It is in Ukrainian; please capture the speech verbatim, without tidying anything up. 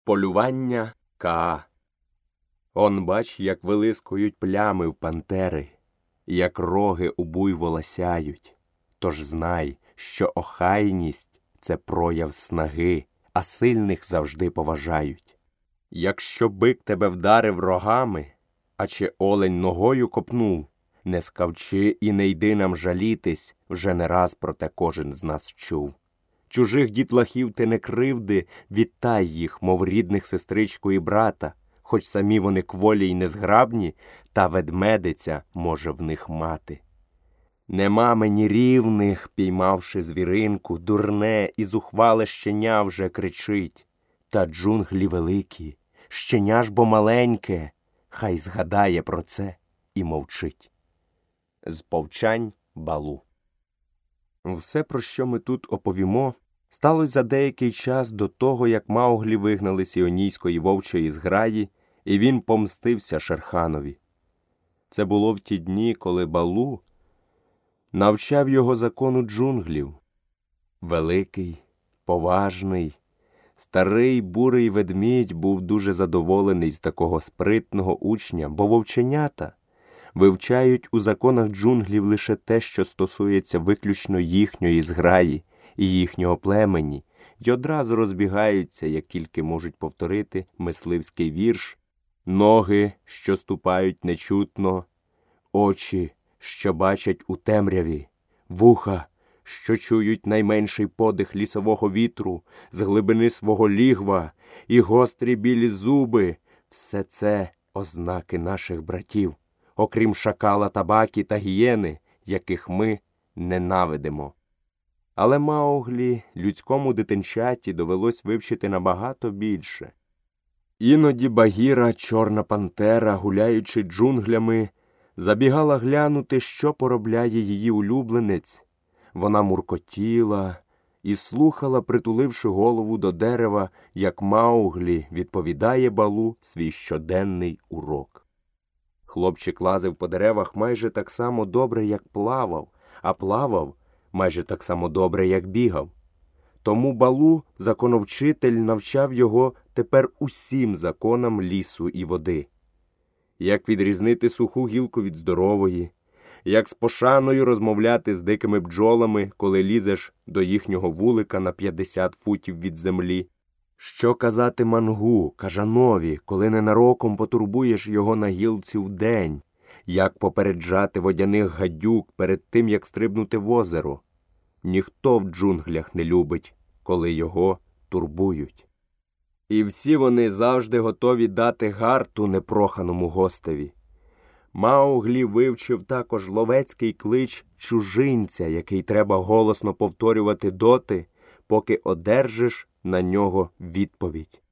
Полювання Каа. Он бач, як вилискують плями в пантери, як роги у буйвола сяють. Тож знай, що охайність – це прояв снаги, а сильних завжди поважають. Якщо бик тебе вдарив рогами, а чи олень ногою копнув, не скавчи і не йди нам жалітись, вже не раз про те кожен з нас чув. Чужих дітлахів ти не кривди, вітай їх, мов рідних сестричку і брата, хоч самі вони кволі й незграбні, та ведмедиця може в них мати. Нема мені рівних, піймавши звіринку, дурне і зухвале щеня вже кричить. Та джунглі великі, щеня ж бо маленьке, хай згадає про це і мовчить. З повчань Балу. Все, про що ми тут оповімо, сталося за деякий час до того, як Мауглі вигнали сіонійської вовчої зграї, і він помстився Шерханові. Це було в ті дні, коли Балу навчав його закону джунглів. Великий, поважний, старий бурий ведмідь був дуже задоволений з такого спритного учня, бо вовченята вивчають у законах джунглів лише те, що стосується виключно їхньої зграї і їхнього племені, й одразу розбігаються, як тільки можуть повторити мисливський вірш: ноги, що ступають нечутно, очі, що бачать у темряві, вуха, що чують найменший подих лісового вітру з глибини свого лігва, і гострі білі зуби – все це ознаки наших братів, окрім шакала, табакі та гієни, яких ми ненавидимо. Але Мауглі людському дитинчаті довелось вивчити набагато більше. Іноді Багіра, чорна пантера, гуляючи джунглями, забігала глянути, що поробляє її улюбленець. Вона муркотіла і слухала, притуливши голову до дерева, як Мауглі відповідає Балу свій щоденний урок. Хлопчик лазив по деревах майже так само добре, як плавав, а плавав майже так само добре, як бігав. Тому Балу, законовчитель, навчав його тепер усім законам лісу і води. Як відрізнити суху гілку від здорової, як з пошаною розмовляти з дикими бджолами, коли лізеш до їхнього вулика на п'ятдесят футів від землі, що казати мангу, кажанові, коли ненароком потурбуєш його на гілці вдень, як попереджати водяних гадюк перед тим, як стрибнути в озеро. Ніхто в джунглях не любить, коли його турбують. І всі вони завжди готові дати гарту непроханому гостеві. Мауглі вивчив також ловецький клич чужинця, який треба голосно повторювати доти, поки одержиш на нього відповідь.